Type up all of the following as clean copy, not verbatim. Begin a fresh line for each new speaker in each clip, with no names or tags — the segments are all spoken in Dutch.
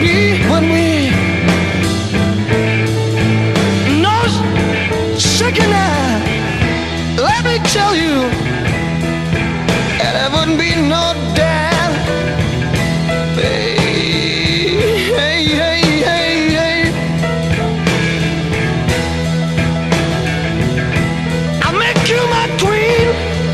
Tell you, and there wouldn't be no damn. Hey, hey, hey, hey, hey. I'll make you my queen.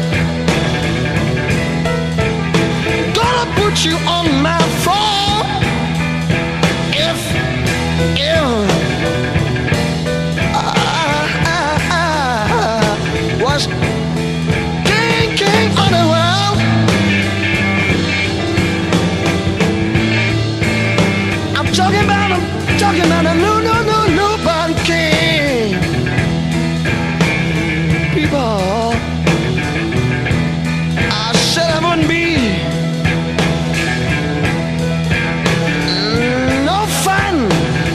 Gonna put you on my throne. If I was king on the world. I'm talking about a newborn king. People, I said I wouldn't be no fun.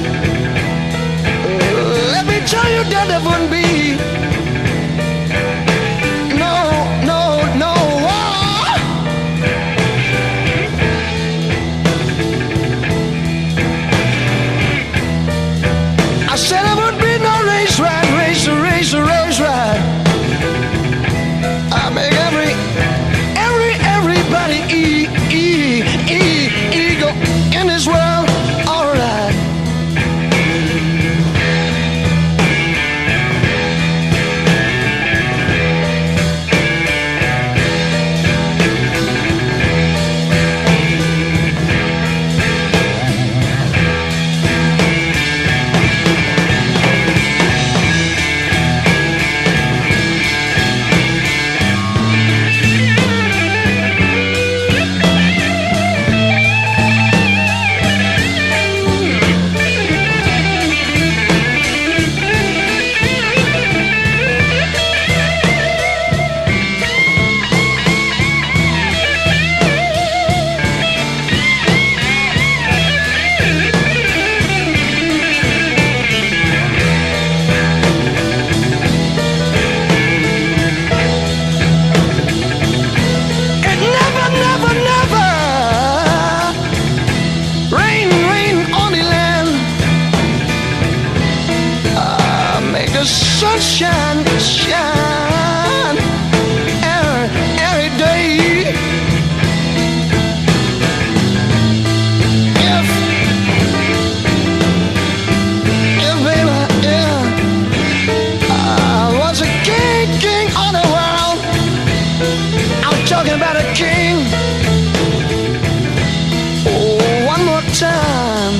Let me tell you that there wouldn't be. Said it would be no race ride. I make everybody eagle in this world alright. Sunshine, shine every day. If baby, I was a king on the world. I'm talking about a king. Oh, one more time.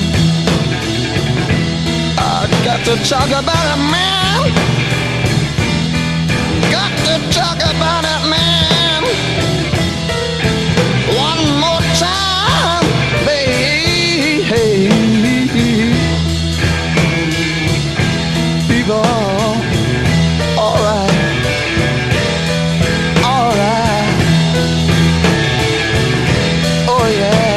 I got to talk about a man. Got to talk about it, man. One more time, baby. People, alright. Oh yeah.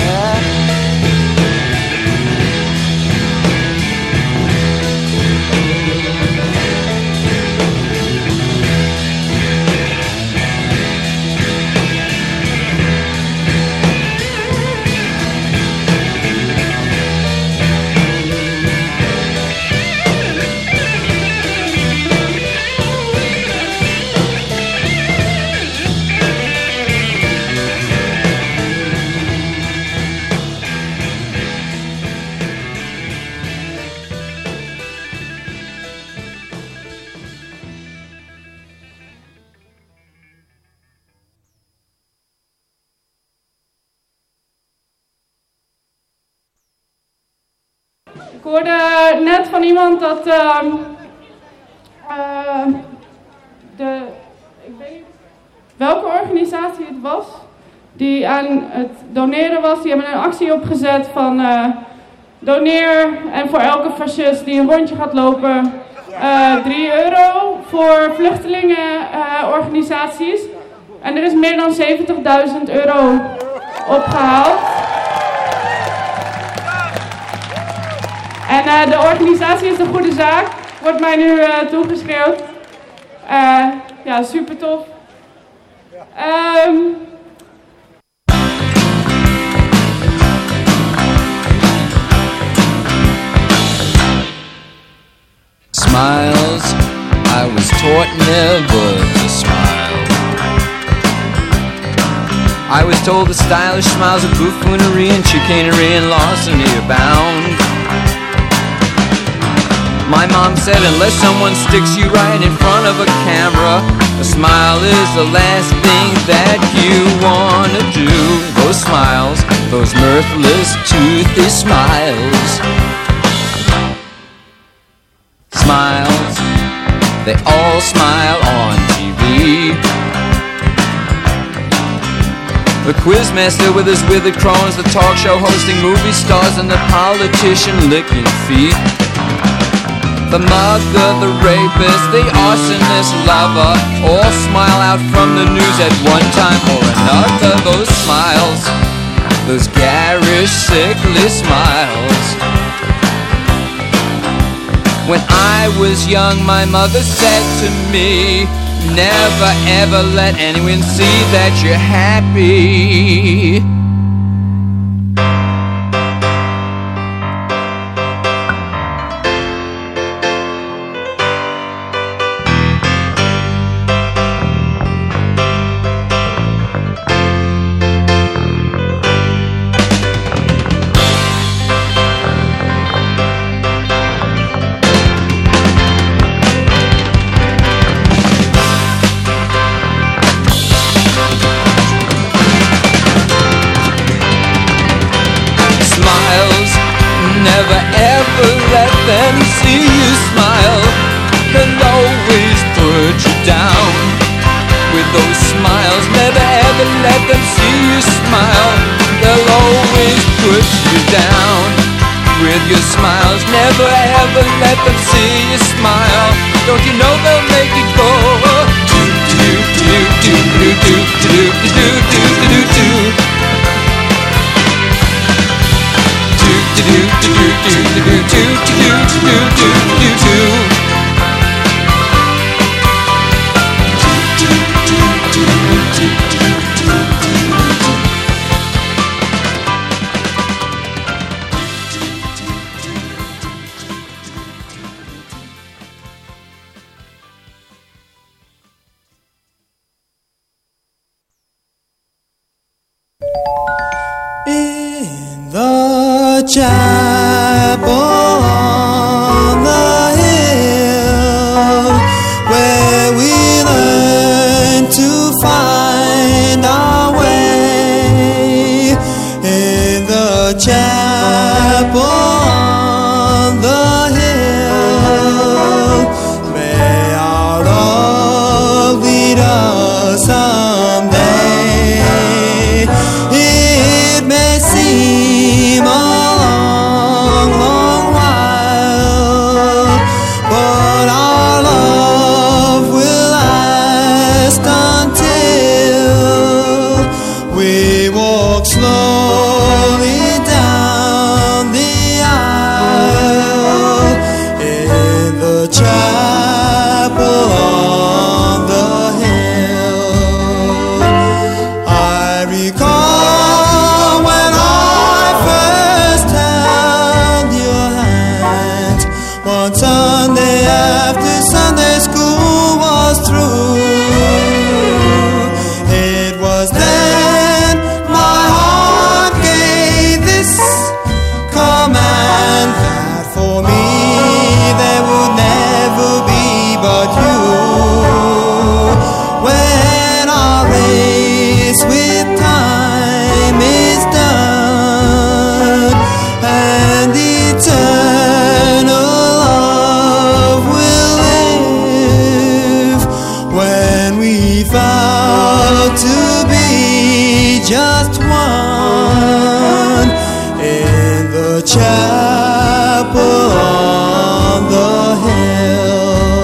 Ik hoorde net van iemand dat ik weet niet welke organisatie het was die aan het doneren was. Die hebben een actie opgezet van doneer en voor elke fascist die een rondje gaat lopen €3 voor vluchtelingenorganisaties. En er is meer dan €70.000 opgehaald. En de organisatie is de goede zaak, wordt mij nu toegeschreeuwd. Ja, super tof.
smiles. I was taught never to smile. I was told that stylish smiles are buffoonery and chicanery and larceny abound. My mom said unless someone sticks you right in front of a camera, a smile is the last thing that you wanna do. Those smiles, those mirthless, toothy smiles. Smiles, they all smile on TV. The quizmaster with his withered crones, the talk show hosting movie stars, and the politician licking feet. The mugger, the rapist, the arsonist lover, all smile out from the news at one time or another. Those smiles, those garish, sickly smiles. When I was young, my mother said to me, never ever let anyone see that you're happy. Never ever let them see you smile. They'll always put you down with those smiles. Never ever let them see you smile. They'll always put you down with your smiles. Never ever let them see you smile. Don't you know they'll make it go do do do do do do do do do do do. Do do do do do do do do do do do.
In the chapel on the hill, where we learn to find our way. In the chapel on the hill, may our Lord lead us someday. It may seem a long, long while, but our love will last until we walk slowly down the aisle in the chapel on the hill. I recall when I first held your hand one Sunday after Sunday school was through. It was then my heart gave this command that for me there would never be but you. When our race with time is done and eternal love will live, when we vow to be just one in the chapel on the hill.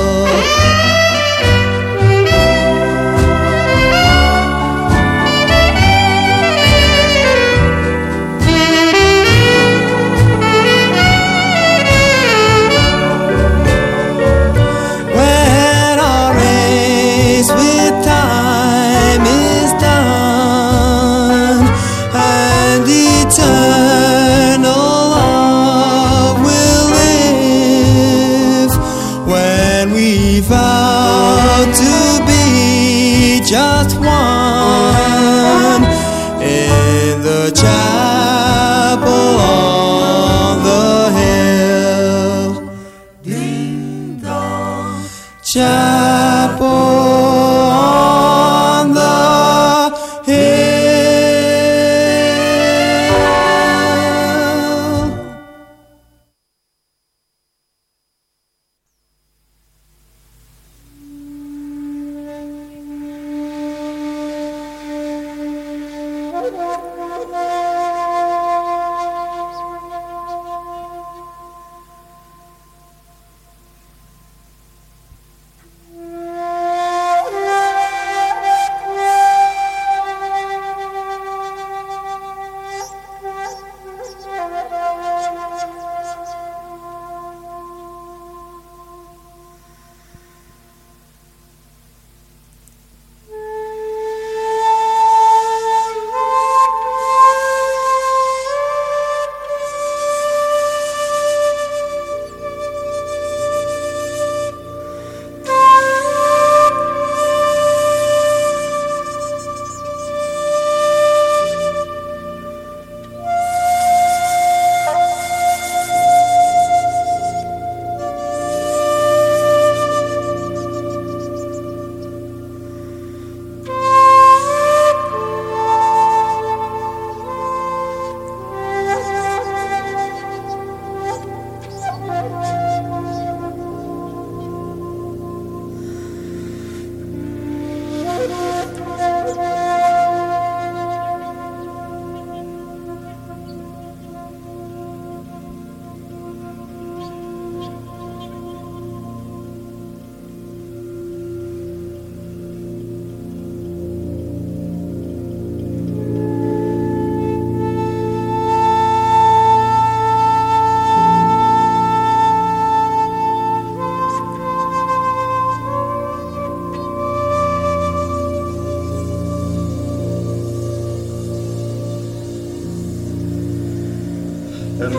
When our race with time is done and eternal love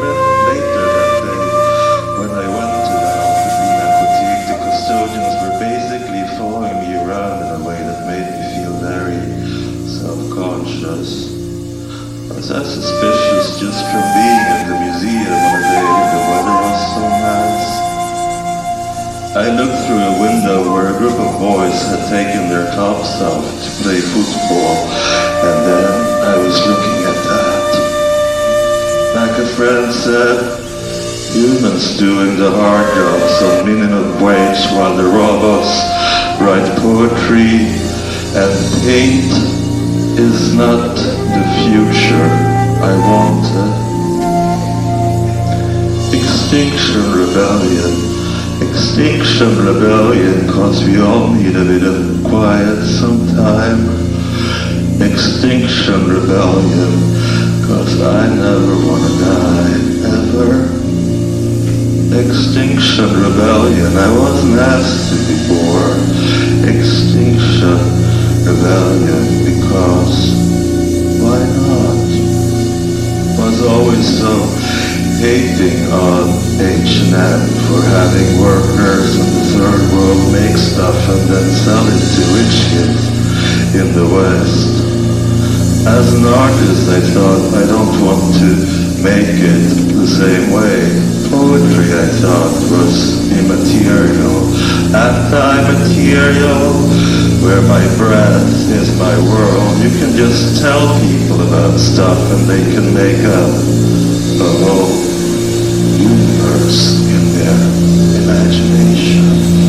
later that day, when I went to the Pinakothek, the custodians were basically following me around in a way that made me feel very self-conscious. I was that suspicious just from being at the museum on a day when the weather was so nice. I looked through a window where a group of boys had taken their tops off to play football, and then I was looking at that. Like a friend said, humans doing the hard jobs on minimum wage while the robots write poetry, and paint is not the future I wanted. Extinction Rebellion. Extinction Rebellion, cause we all need a bit of quiet sometime. Extinction Rebellion, cause I never wanna die, ever. Extinction Rebellion, I wasn't asked to be born. Extinction Rebellion, because why not? Was always so hating on H&M for having workers in the third world make stuff and then sell it to rich kids in the West. As an artist, I thought I don't want to make it the same way. Poetry, I thought, was immaterial, anti-material, where my breath is my world. You can just tell people about stuff and they can make up a whole universe in their imagination.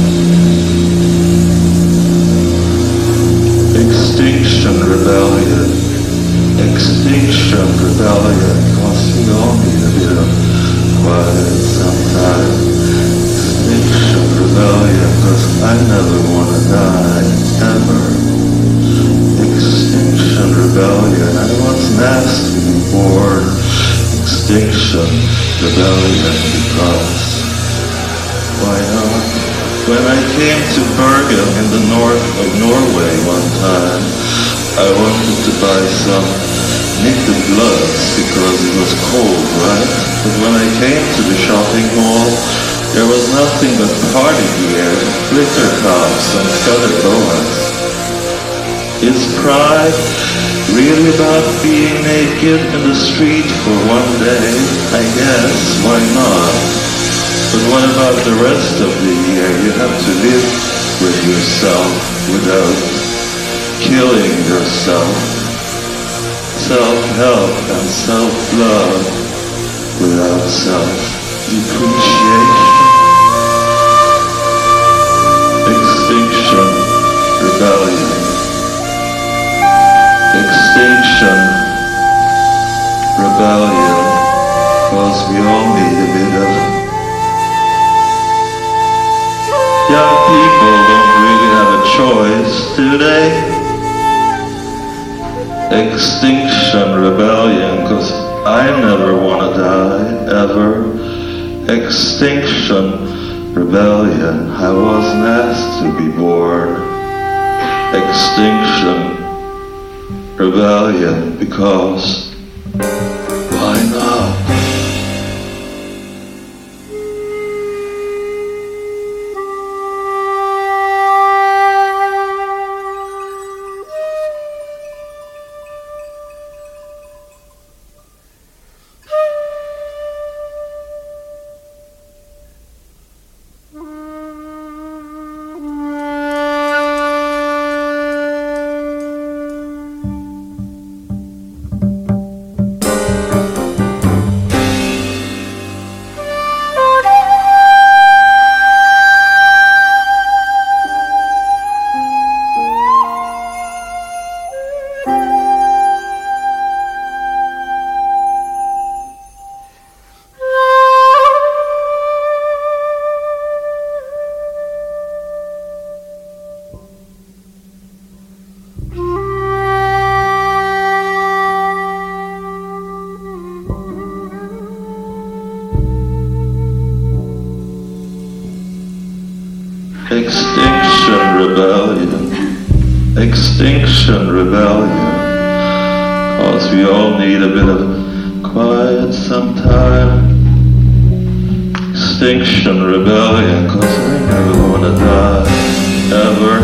Extinction Rebellion. Extinction Rebellion. Cause we all need a bit of quiet sometime. Extinction Rebellion. Cause I never wanna die, ever. Extinction Rebellion. I wasn't asked to be born. Extinction Rebellion, because why not? When I came to Bergen in the north of Norway one time, I wanted to buy some knitted gloves because it was cold, right? But when I came to the shopping mall, there was nothing but party gear, glitter tops and feather boas. Is pride really about being naked in the street for one day? I guess, why not? But what about the rest of the year? You have to live with yourself without killing yourself. Self-help and self-love without self-depreciation. Extinction Rebellion. Extinction Rebellion, cause we all need a bit of. Young people don't really have a choice, do they? Extinction Rebellion, cause I never wanna die, ever. Extinction Rebellion, I wasn't asked to be born. Extinction Rebellion, because why not? Extinction Rebellion. Extinction Rebellion. Cause we all need a bit of quiet sometime. Extinction Rebellion, 'cause I never wanna die, ever.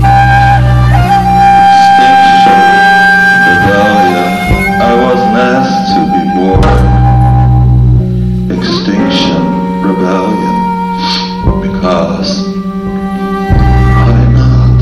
Extinction Rebellion, I wasn't asked to be born. Extinction Rebellion, because why not?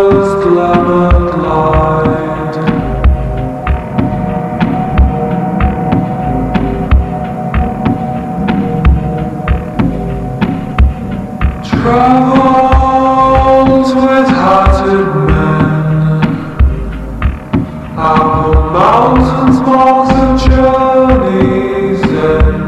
first lemon light. Travels with hatted men. Apple mountains mark the journey's end.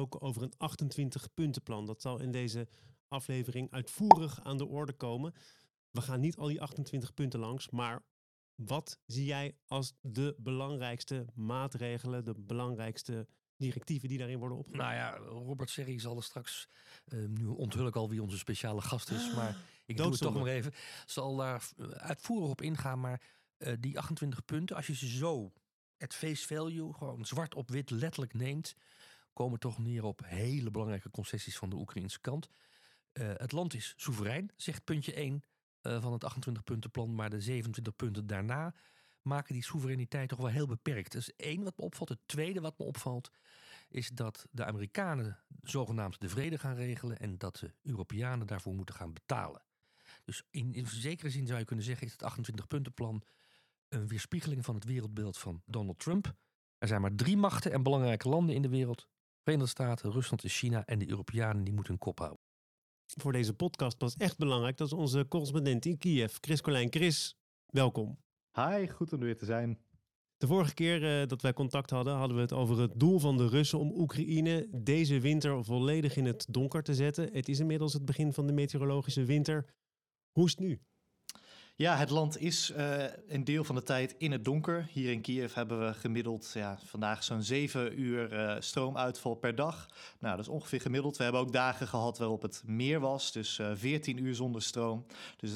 gesproken over een 28-puntenplan. Dat zal in deze aflevering uitvoerig aan de orde komen. We gaan niet al die 28 punten langs, maar wat zie jij als de belangrijkste maatregelen, de belangrijkste directieven die daarin worden opgenomen?
Nou ja, Robert Serri zal er straks, nu onthul ik al wie onze speciale gast is, maar ik doe het toch nog even, zal daar uitvoerig op ingaan, maar die 28 punten, als je ze zo at face value, gewoon zwart op wit letterlijk neemt, komen toch neer op hele belangrijke concessies van de Oekraïnse kant. Het land is soeverein, zegt puntje 1 van het 28-puntenplan, maar de 27 punten daarna maken die soevereiniteit toch wel heel beperkt. Dat is één wat me opvalt. Het tweede wat me opvalt is dat de Amerikanen zogenaamd de vrede gaan regelen en dat de Europeanen daarvoor moeten gaan betalen. Dus in zekere zin zou je kunnen zeggen is het 28-puntenplan een weerspiegeling van het wereldbeeld van Donald Trump. Er zijn maar 3 machten en belangrijke landen in de wereld. Verenigde Staten, Rusland en China en de Europeanen die moeten hun kop houden.
Voor deze podcast was echt belangrijk. Dat is onze correspondent in Kiev, Chris Colijn. Chris, welkom.
Hi, goed om er weer te zijn.
De vorige keer dat wij contact hadden we het over het doel van de Russen om Oekraïne deze winter volledig in het donker te zetten. Het is inmiddels het begin van de meteorologische winter. Hoe is het nu?
Ja, het land is een deel van de tijd in het donker. Hier in Kiev hebben we gemiddeld vandaag zo'n 7 uur stroomuitval per dag. Nou, dat is ongeveer gemiddeld. We hebben ook dagen gehad waarop het meer was, dus 14 uur zonder stroom. Dus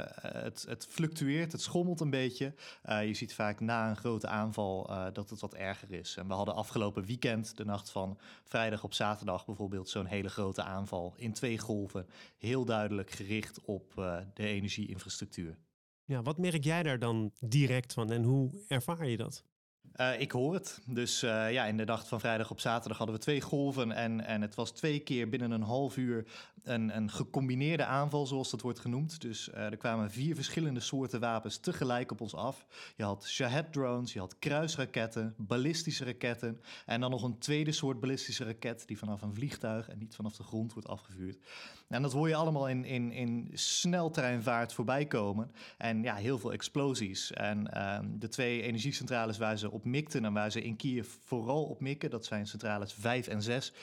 het fluctueert, het schommelt een beetje. Je ziet vaak na een grote aanval dat het wat erger is. En we hadden afgelopen weekend, de nacht van vrijdag op zaterdag bijvoorbeeld, zo'n hele grote aanval in 2 golven. Heel duidelijk gericht op de energieinfrastructuur.
Ja, wat merk jij daar dan direct van en hoe ervaar je dat?
Ik hoor het. Dus in de nacht van vrijdag op zaterdag hadden we 2 golven. En het was 2 keer binnen een half uur een gecombineerde aanval, zoals dat wordt genoemd. Dus er kwamen 4 verschillende soorten wapens tegelijk op ons af. Je had Shahed-drones, je had kruisraketten, ballistische raketten. En dan nog een tweede soort ballistische raket die vanaf een vliegtuig en niet vanaf de grond wordt afgevuurd. En dat hoor je allemaal in sneltreinvaart voorbij komen. En ja, heel veel explosies. En de 2 energiecentrales waar ze op mikten en waar ze in Kiev vooral op mikken, dat zijn centrales 5 en 6.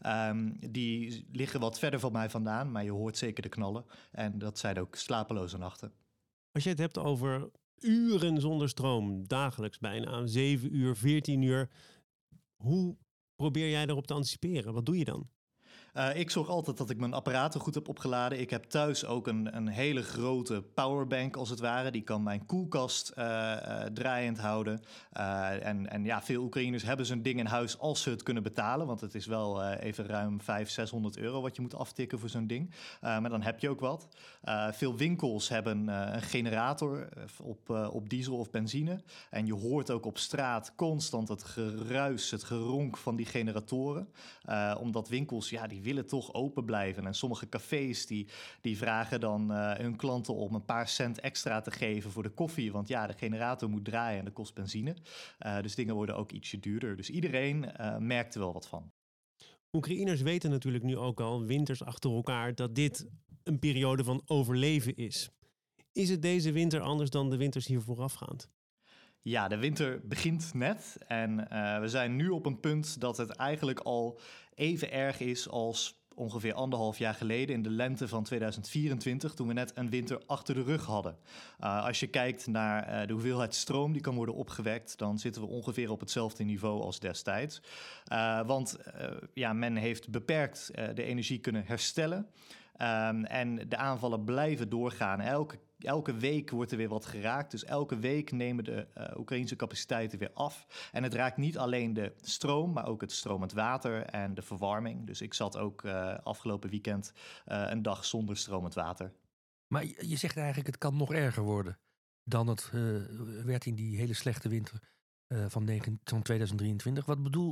Die liggen wat verder van mij vandaan, maar je hoort zeker de knallen. En dat zijn ook slapeloze nachten.
Als je het hebt over uren zonder stroom, dagelijks bijna, 7 uur, 14 uur. Hoe probeer jij daarop te anticiperen? Wat doe je dan?
Ik zorg altijd dat ik mijn apparaten goed heb opgeladen. Ik heb thuis ook een hele grote powerbank als het ware. Die kan mijn koelkast draaiend houden. En ja, veel Oekraïners hebben zo'n ding in huis als ze het kunnen betalen. Want het is wel even ruim 500-600 euro wat je moet aftikken voor zo'n ding. Maar dan heb je ook wat. Veel winkels hebben een generator op diesel of benzine. En je hoort ook op straat constant het geruis, het geronk van die generatoren. Omdat winkels, ja, die willen toch open blijven. En sommige cafés die vragen dan hun klanten om een paar cent extra te geven voor de koffie. Want ja, de generator moet draaien en dat kost benzine. Dus dingen worden ook ietsje duurder. Dus iedereen merkt er wel wat van.
Oekraïners weten natuurlijk nu ook al, winters achter elkaar, dat dit een periode van overleven is. Is het deze winter anders dan de winters hier voorafgaand?
Ja, de winter begint net en we zijn nu op een punt dat het eigenlijk al even erg is als ongeveer 1,5 jaar geleden in de lente van 2024, toen we net een winter achter de rug hadden. Als je kijkt naar de hoeveelheid stroom die kan worden opgewekt, dan zitten we ongeveer op hetzelfde niveau als destijds. Want men heeft beperkt de energie kunnen herstellen. En de aanvallen blijven doorgaan. Elke week wordt er weer wat geraakt. Dus elke week nemen de Oekraïnse capaciteiten weer af. En het raakt niet alleen de stroom, maar ook het stromend water en de verwarming. Dus ik zat ook afgelopen weekend een dag zonder stromend water.
Maar je zegt eigenlijk het kan nog erger worden dan het werd in die hele slechte winter van 2023.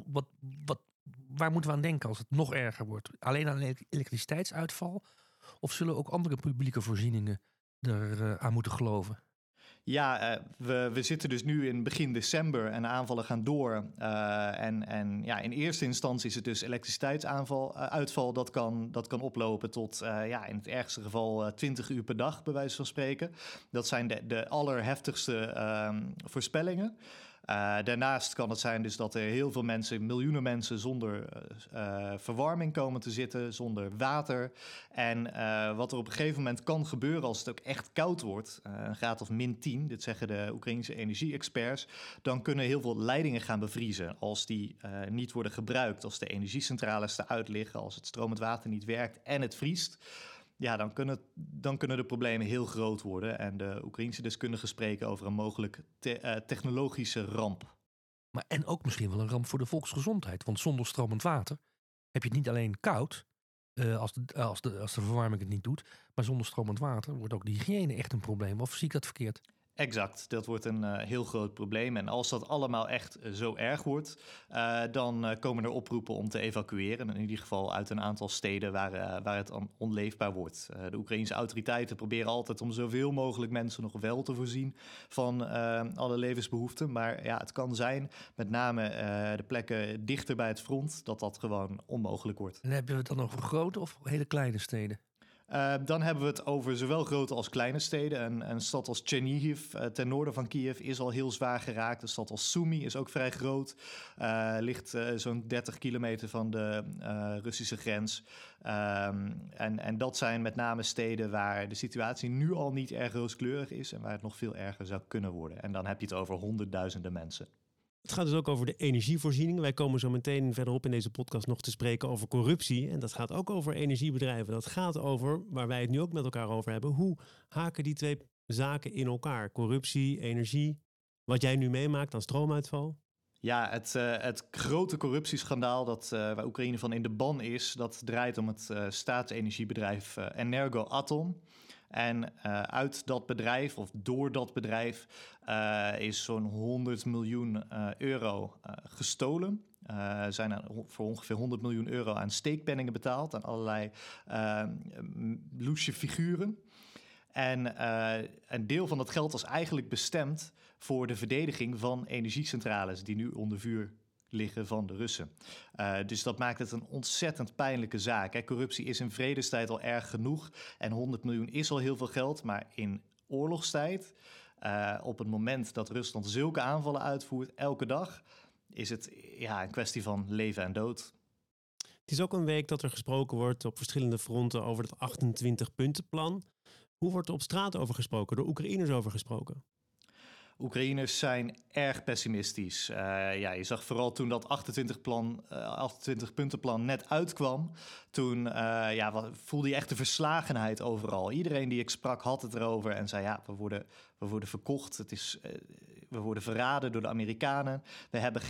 Waar moeten we aan denken als het nog erger wordt? Alleen aan elektriciteitsuitval? Of zullen ook andere publieke voorzieningen er aan moeten geloven?
Ja, we zitten dus nu in begin december en de aanvallen gaan door. In eerste instantie is het dus elektriciteitsuitval dat kan oplopen tot in het ergste geval 20 uur per dag, bij wijze van spreken. Dat zijn de allerheftigste voorspellingen. Daarnaast kan het zijn dus dat er heel veel mensen, miljoenen mensen zonder verwarming komen te zitten, zonder water. En wat er op een gegeven moment kan gebeuren als het ook echt koud wordt, een graad of -10, dit zeggen de Oekraïnse energie-experts, dan kunnen heel veel leidingen gaan bevriezen als die niet worden gebruikt, als de energiecentrales eruit liggen, als het stromend water niet werkt en het vriest. Ja, dan kunnen de problemen heel groot worden. En de Oekraïnse deskundigen spreken over een mogelijk technologische ramp.
Maar en ook misschien wel een ramp voor de volksgezondheid. Want zonder stromend water heb je het niet alleen koud, als de verwarming het niet doet. Maar zonder stromend water wordt ook de hygiëne echt een probleem. Of zie ik dat verkeerd?
Exact, dat wordt een heel groot probleem. En als dat allemaal echt zo erg wordt, dan komen er oproepen om te evacueren. In ieder geval uit een aantal steden waar het onleefbaar wordt. De Oekraïnse autoriteiten proberen altijd om zoveel mogelijk mensen nog wel te voorzien van alle levensbehoeften. Maar ja, het kan zijn, met name de plekken dichter bij het front, dat gewoon onmogelijk wordt.
En hebben we het dan over grote of hele kleine steden?
Dan hebben we het over zowel grote als kleine steden. Een stad als Chernihiv, ten noorden van Kiev, is al heel zwaar geraakt. Een stad als Sumy is ook vrij groot. Ligt zo'n 30 kilometer van de Russische grens. En dat zijn met name steden waar de situatie nu al niet erg rooskleurig is en waar het nog veel erger zou kunnen worden. En dan heb je het over honderdduizenden mensen.
Het gaat dus ook over de energievoorziening. Wij komen zo meteen verderop in deze podcast nog te spreken over corruptie. En dat gaat ook over energiebedrijven. Dat gaat over, waar wij het nu ook met elkaar over hebben, hoe haken die twee zaken in elkaar? Corruptie, energie, wat jij nu meemaakt aan stroomuitval.
Ja, het grote corruptieschandaal waar Oekraïne van in de ban is, dat draait om het staatsenergiebedrijf Energoatom. En uit dat bedrijf, of door dat bedrijf, is zo'n 100 miljoen euro gestolen. Zijn er voor ongeveer 100 miljoen euro aan steekpenningen betaald, aan allerlei loesje figuren. En een deel van dat geld was eigenlijk bestemd voor de verdediging van energiecentrales die nu onder vuur liggen van de Russen. Dus dat maakt het een ontzettend pijnlijke zaak. Hè. Corruptie is in vredestijd al erg genoeg en 100 miljoen is al heel veel geld, maar in oorlogstijd, op het moment dat Rusland zulke aanvallen uitvoert elke dag, is het een kwestie van leven en dood.
Het is ook een week dat er gesproken wordt op verschillende fronten over het 28-puntenplan. Hoe wordt er op straat over gesproken, door Oekraïners over gesproken?
Oekraïners zijn erg pessimistisch. Je zag vooral toen dat 28-puntenplan net uitkwam. Toen voelde je echt de verslagenheid overal. Iedereen die ik sprak had het erover en zei we worden verkocht. We worden verraden door de Amerikanen. We hebben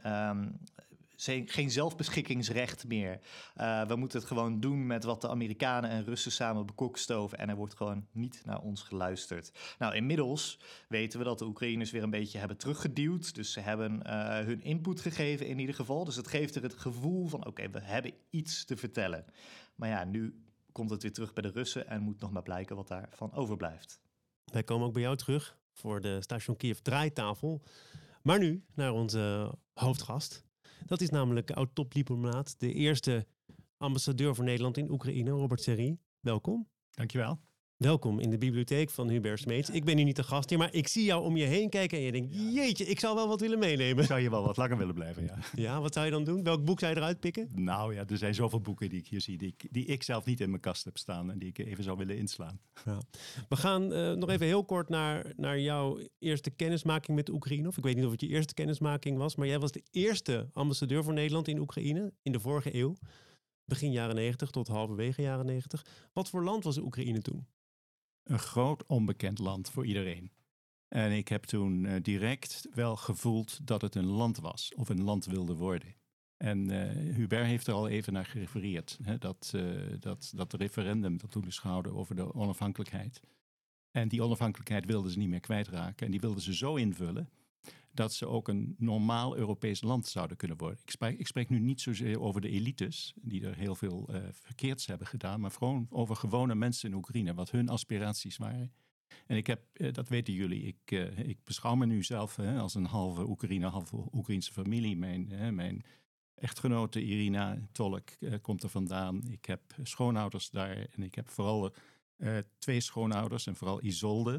geen zelfbeschikkingsrecht meer. We moeten het gewoon doen met wat de Amerikanen en Russen samen bekokstoven. En er wordt gewoon niet naar ons geluisterd. Nou, inmiddels weten we dat de Oekraïners weer een beetje hebben teruggeduwd. Dus ze hebben hun input gegeven in ieder geval. Dus het geeft er het gevoel van oké, we hebben iets te vertellen. Maar ja, nu komt het weer terug bij de Russen en moet nog maar blijken wat daarvan overblijft.
Wij komen ook bij jou terug voor de Station Kiev draaitafel. Maar nu naar onze hoofdgast. Dat is namelijk oud-topdiplomaat, de eerste ambassadeur voor Nederland in Oekraïne, Robert Serry. Welkom.
Dankjewel.
Welkom in de bibliotheek van Hubert Smeets. Ik ben nu niet de gast hier, maar ik zie jou om je heen kijken en je denkt, jeetje, ik zou wel wat willen meenemen.
Zou je wel wat langer willen blijven, ja.
Ja, wat zou je dan doen? Welk boek zou je eruit pikken?
Nou ja, er zijn zoveel boeken die ik hier zie, die ik zelf niet in mijn kast heb staan en die ik even zou willen inslaan.
Ja. We gaan nog even heel kort naar jouw eerste kennismaking met Oekraïne. Of ik weet niet of het je eerste kennismaking was, maar jij was de eerste ambassadeur voor Nederland in Oekraïne in de vorige eeuw. Begin jaren 90 tot halverwege jaren 90. Wat voor land was Oekraïne toen?
Een groot onbekend land voor iedereen. En ik heb toen direct wel gevoeld dat het een land was, of een land wilde worden. En Hubert heeft er al even naar gerefereerd. Hè, dat referendum dat toen is gehouden over de onafhankelijkheid. En die onafhankelijkheid wilden ze niet meer kwijtraken. En die wilden ze zo invullen dat ze ook een normaal Europees land zouden kunnen worden. Ik spreek nu niet zozeer over de elites, die er heel veel verkeerds hebben gedaan, maar gewoon over gewone mensen in Oekraïne, wat hun aspiraties waren. En ik heb, dat weten jullie, ik beschouw me nu zelf als een halve Oekraïne, halve Oekraïnse familie. Mijn echtgenote Irina Tolk komt er vandaan. Ik heb schoonouders daar en ik heb vooral 2 schoonouders en vooral Isolde.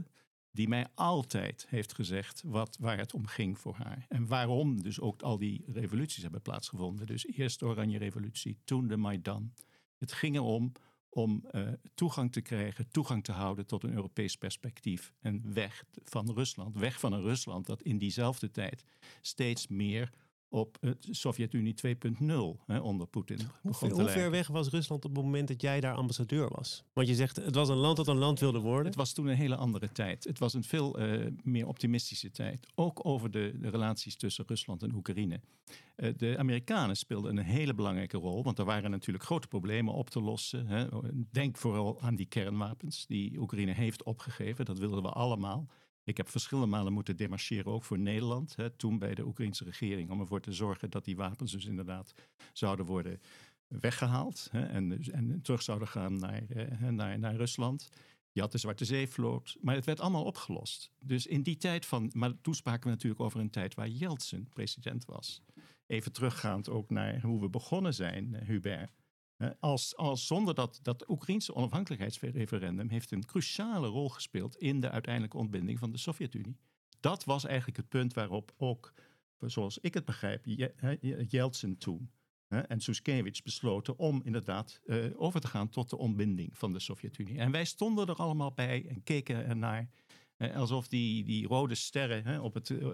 die mij altijd heeft gezegd waar het om ging voor haar. En waarom dus ook al die revoluties hebben plaatsgevonden. Dus eerst de Oranje Revolutie, toen de Maidan. Het ging erom om toegang te krijgen, toegang te houden tot een Europees perspectief. En weg van Rusland. Weg van een Rusland dat in diezelfde tijd steeds meer op het Sovjet-Unie 2.0 onder Poetin begon te
Hoe
lijken.
ver weg was Rusland op het moment dat jij daar ambassadeur was? Want je zegt, het was een land dat een land wilde worden.
Het was toen een hele andere tijd. Het was een veel meer optimistische tijd. Ook over de relaties tussen Rusland en Oekraïne. De Amerikanen speelden een hele belangrijke rol. Want er waren natuurlijk grote problemen op te lossen. Hè. Denk vooral aan die kernwapens die Oekraïne heeft opgegeven. Dat wilden we allemaal. Ik heb verschillende malen moeten demarcheren, ook voor Nederland. Toen bij de Oekraïnse regering. Om ervoor te zorgen dat die wapens dus inderdaad zouden worden weggehaald. En terug zouden gaan naar Rusland. Je had de Zwarte Zeevloot. Maar het werd allemaal opgelost. Dus in die tijd maar toen spraken we natuurlijk over een tijd waar Yeltsin president was. Even teruggaand ook naar hoe we begonnen zijn, Hubert. Als zonder dat Oekraïense onafhankelijkheidsreferendum heeft een cruciale rol gespeeld in de uiteindelijke ontbinding van de Sovjet-Unie. Dat was eigenlijk het punt waarop ook, zoals ik het begrijp, Yeltsin toen en Shushkevich besloten om inderdaad over te gaan tot de ontbinding van de Sovjet-Unie. En wij stonden er allemaal bij en keken ernaar. Alsof die rode sterren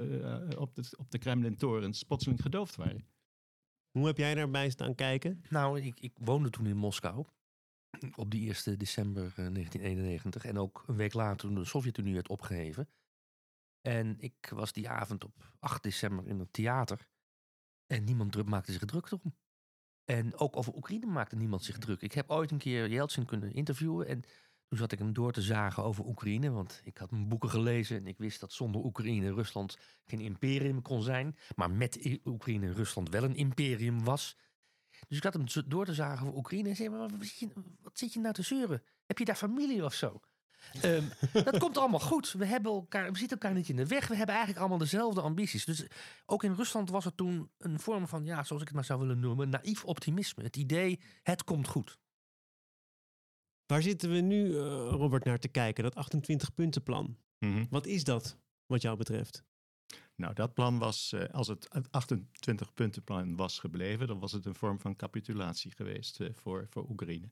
op de Kremlin-torens plotseling gedoofd waren.
Hoe heb jij daarbij staan kijken?
Nou, ik woonde toen in Moskou. Op die 1 december 1991. En ook een week later toen de Sovjet-Unie werd opgeheven. En ik was die avond op 8 december in het theater. En niemand maakte zich druk om. En ook over Oekraïne maakte niemand zich druk. Ik heb ooit een keer Yeltsin kunnen interviewen. En toen zat ik hem door te zagen over Oekraïne. Want ik had mijn boeken gelezen. En ik wist dat zonder Oekraïne Rusland geen imperium kon zijn. Maar met Oekraïne Rusland wel een imperium was. Dus ik had hem door te zagen over Oekraïne. En zei, maar wat zit je nou te zeuren? Heb je daar familie of zo? Dat komt allemaal goed. We zitten elkaar niet in de weg. We hebben eigenlijk allemaal dezelfde ambities. Dus ook in Rusland was er toen een vorm van, ja, zoals ik het maar zou willen noemen, naïef optimisme. Het idee, het komt goed.
Waar zitten we nu, Robert, naar te kijken? Dat 28-puntenplan.
Mm-hmm.
Wat is dat, wat jou betreft?
Nou, dat plan was, als het 28-puntenplan was gebleven, dan was het een vorm van capitulatie geweest voor Oekraïne.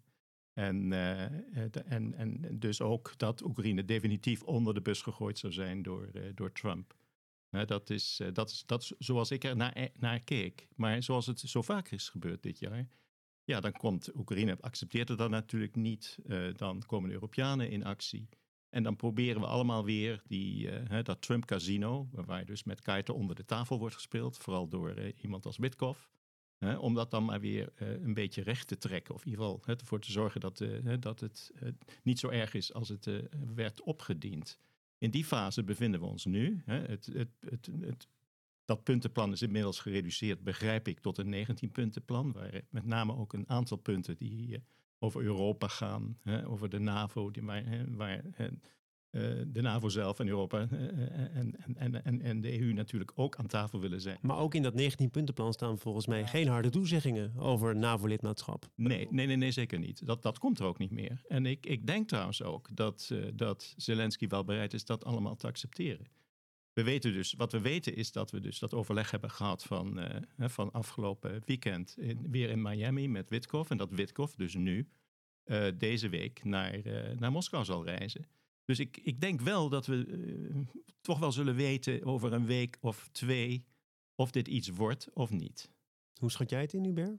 En dus ook dat Oekraïne definitief onder de bus gegooid zou zijn door Trump. Dat is zoals ik er naar keek. Maar zoals het zo vaak is gebeurd dit jaar. Ja, dan komt Oekraïne, accepteert het dan natuurlijk niet. Dan komen de Europeanen in actie. En dan proberen we allemaal weer dat Trump-casino, waar dus met kaarten onder de tafel wordt gespeeld. Vooral door iemand als Witkoff. Om dat dan maar weer een beetje recht te trekken. Of in ieder geval ervoor te zorgen dat het niet zo erg is als het werd opgediend. In die fase bevinden we ons nu. Dat puntenplan is inmiddels gereduceerd, begrijp ik, tot een 19-puntenplan. Waar met name ook een aantal punten die over Europa gaan. Over de NAVO, waar de NAVO zelf en Europa en de EU natuurlijk ook aan tafel willen zijn.
Maar ook in dat 19-puntenplan staan volgens mij geen harde toezeggingen over NAVO-lidmaatschap.
Nee, zeker niet. Dat komt er ook niet meer. En ik denk trouwens ook dat Zelensky wel bereid is dat allemaal te accepteren. Wat we weten is dat we dus dat overleg hebben gehad van afgelopen weekend weer in Miami met Witkoff. En dat Witkoff dus nu deze week naar Moskou zal reizen. Dus ik denk wel dat we toch wel zullen weten over een week of 2 of dit iets wordt of niet.
Hoe schat jij het in, Hubert?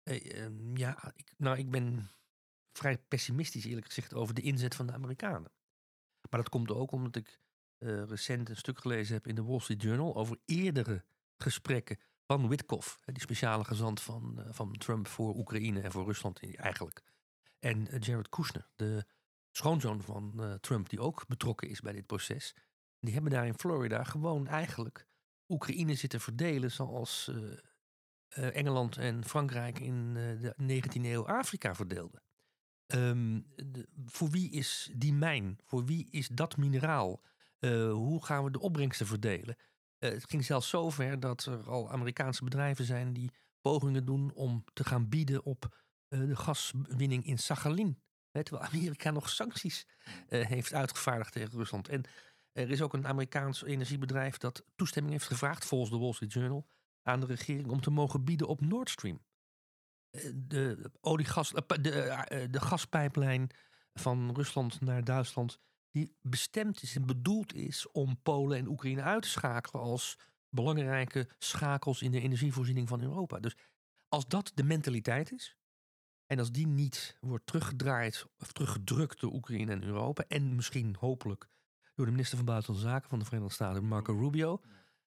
Ik ben vrij pessimistisch eerlijk gezegd over de inzet van de Amerikanen. Maar dat komt ook omdat ik recent een stuk gelezen heb in de Wall Street Journal over eerdere gesprekken van Witkoff, die speciale gezant van Trump voor Oekraïne en voor Rusland eigenlijk. En Jared Kushner, de schoonzoon van Trump, die ook betrokken is bij dit proces. Die hebben daar in Florida gewoon eigenlijk Oekraïne zitten verdelen zoals Engeland en Frankrijk in de 19e eeuw Afrika verdeelden. Voor wie is die mijn? Voor wie is dat mineraal? Hoe gaan we de opbrengsten verdelen? Het ging zelfs zover dat er al Amerikaanse bedrijven zijn die pogingen doen om te gaan bieden op de gaswinning in Sachalin. Terwijl Amerika nog sancties heeft uitgevaardigd tegen Rusland. En Er is ook een Amerikaans energiebedrijf dat toestemming heeft gevraagd, volgens de Wall Street Journal, aan de regering om te mogen bieden op Nord Stream. De gaspijplijn van Rusland naar Duitsland, die bestemd is en bedoeld is om Polen en Oekraïne uit te schakelen als belangrijke schakels in de energievoorziening van Europa. Dus als dat de mentaliteit is, en als die niet wordt teruggedraaid of teruggedrukt door Oekraïne en Europa, en misschien hopelijk door de minister van Buitenlandse Zaken van de Verenigde Staten, Marco Rubio,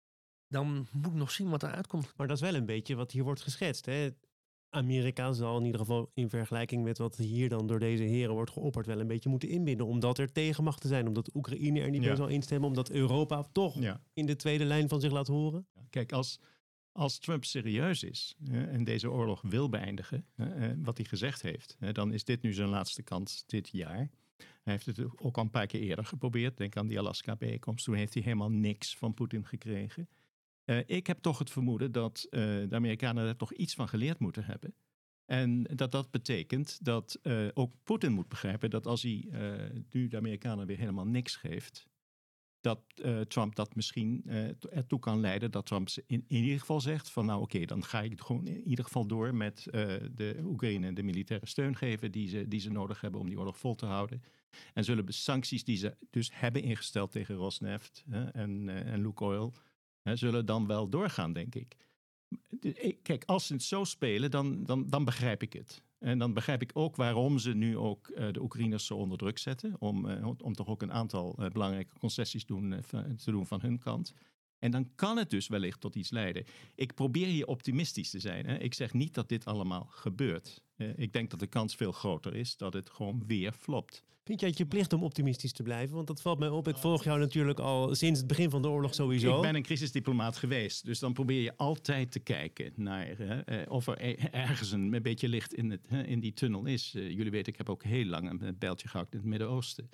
dan moet ik nog zien wat eruit komt.
Maar dat is wel een beetje wat hier wordt geschetst. Hè? Amerika zal in ieder geval in vergelijking met wat hier dan door deze heren wordt geopperd wel een beetje moeten inbinden. Omdat er tegenmachten zijn. Omdat Oekraïne er niet meer zal instemmen. Omdat Europa toch in de tweede lijn van zich laat horen.
Kijk, als Trump serieus is en deze oorlog wil beëindigen, wat hij gezegd heeft, dan is dit nu zijn laatste kans dit jaar. Hij heeft het ook al een paar keer eerder geprobeerd. Denk aan die Alaska-bijeenkomst. Toen heeft hij helemaal niks van Poetin gekregen. Ik heb toch het vermoeden dat de Amerikanen er toch iets van geleerd moeten hebben. En dat betekent dat ook Poetin moet begrijpen dat als hij nu de Amerikanen weer helemaal niks geeft, dat Trump dat misschien ertoe kan leiden dat Trump in ieder geval zegt van nou oké, dan ga ik gewoon in ieder geval door met de Oekraïne de militaire steun geven die ze nodig hebben om die oorlog vol te houden. En zullen de sancties die ze dus hebben ingesteld tegen Rosneft en Lukoil, zullen dan wel doorgaan, denk ik. Kijk, als ze het zo spelen, dan begrijp ik het. En dan begrijp ik ook waarom ze nu ook de Oekraïners zo onder druk zetten. Om toch ook een aantal belangrijke concessies te doen van hun kant. En dan kan het dus wellicht tot iets leiden. Ik probeer hier optimistisch te zijn. Hè. Ik zeg niet dat dit allemaal gebeurt. Ik denk dat de kans veel groter is dat het gewoon weer flopt.
Vind jij het je plicht om optimistisch te blijven? Want dat valt mij op. Ik volg jou natuurlijk al sinds het begin van de oorlog sowieso.
Ik ben een crisisdiplomaat geweest. Dus dan probeer je altijd te kijken naar of er ergens een beetje licht in die tunnel is. Jullie weten, ik heb ook heel lang een bijltje gehakt in het Midden-Oosten.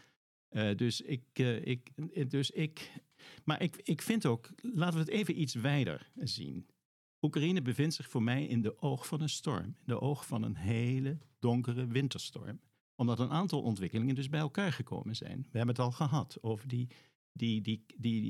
Maar ik vind ook, laten we het even iets wijder zien. Oekraïne bevindt zich voor mij in de oog van een storm. In de oog van een hele donkere winterstorm. Omdat een aantal ontwikkelingen dus bij elkaar gekomen zijn. We hebben het al gehad over die